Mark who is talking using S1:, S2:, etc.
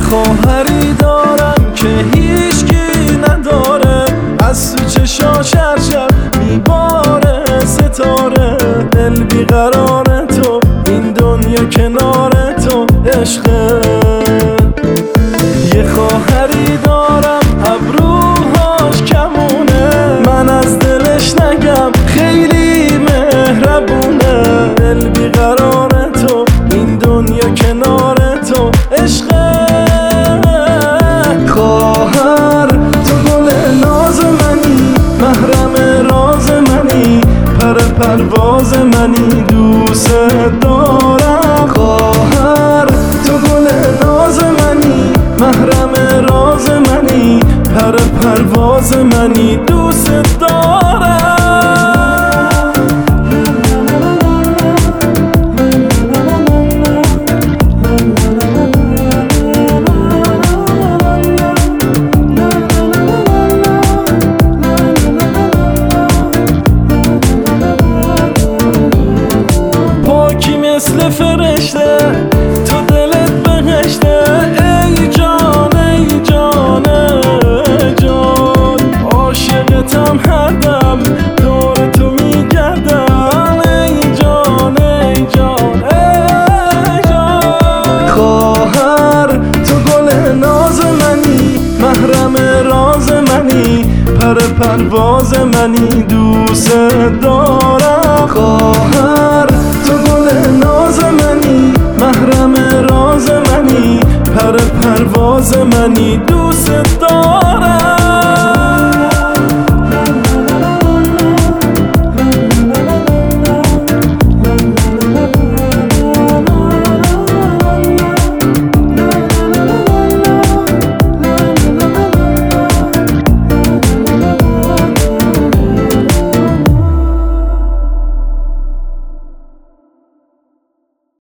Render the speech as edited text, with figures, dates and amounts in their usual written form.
S1: خواهری دارم که هیچکی نداره، از تو چشاش هر شب میباره ستاره. دل بیقرار تو، این دنیا کنار تو عشقه. یه خواهری دارم ابروهاش کمونه، من از دلش نگم خیلی مهربونه. دل بیقرار تو، این دنیا کنار تو عشقه. خواهر تو گل ناز منی، محرم راز منی، پر پرواز منی، دوست دارم. خواهر تو گل ناز منی، محرم راز منی، پر پرواز منی، دوست دارم. مثل فرشته تو دلت بهشته، ای جان ای جان ای جان. عاشقتم هر دم دور تو میگردم، ای جان ای جان ای جان. خواهر تو گل ناز منی، محرم راز منی، پر پرواز منی، دوست دارم. خواهر تو گل ناز منی، محرم راز منی، پر پرواز منی، دوست دارم.